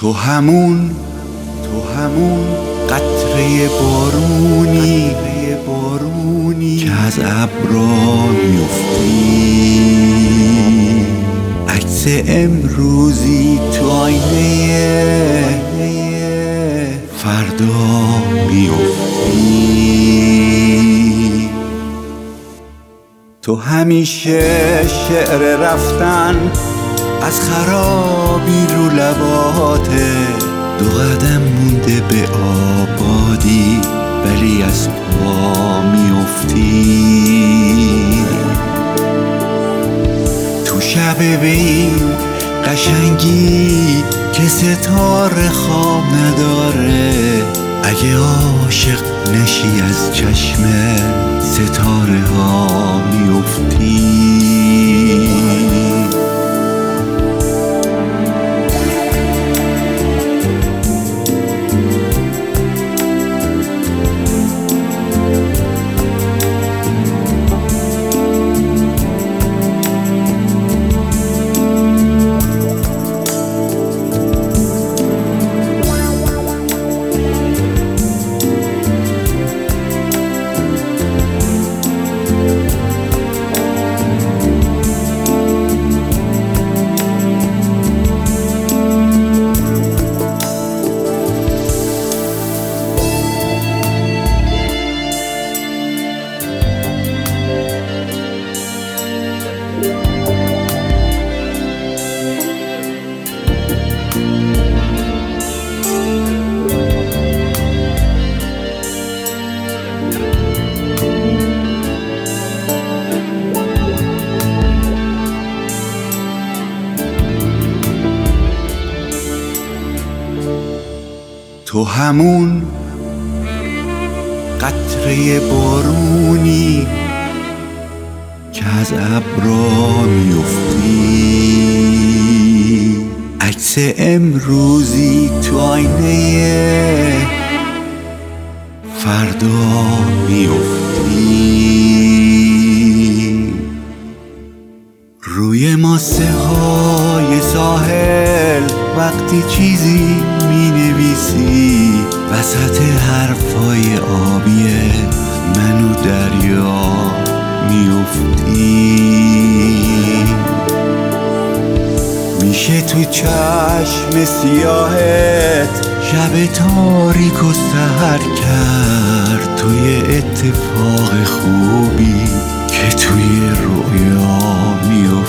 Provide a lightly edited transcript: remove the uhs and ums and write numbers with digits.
تو همون قطره بارونی که از ابرا میفتی، عکس امروزی تو آینه فردا میفتی. تو همیشه شعر رفتن از خرابی رو لباته، 2 قدم مونده به آبادی ولی از پا میفتی. تو شب به این قشنگی که ستاره خواب نداره، اگه عاشق نشی از چشم ستاره ها میفتی. تو همون قطره بارونی که از ابرا میفتی، عکس امروزی تو آینه فردا میفتی. روی ماسه های ساحل وقتی چیزی می نویسی، وسط حرفای آبیه من و دریا میفتی. میشه تو چشم سیاهت شب تاریک و سحر کرد، توی اتفاق خوبی که توی رویا میفتی.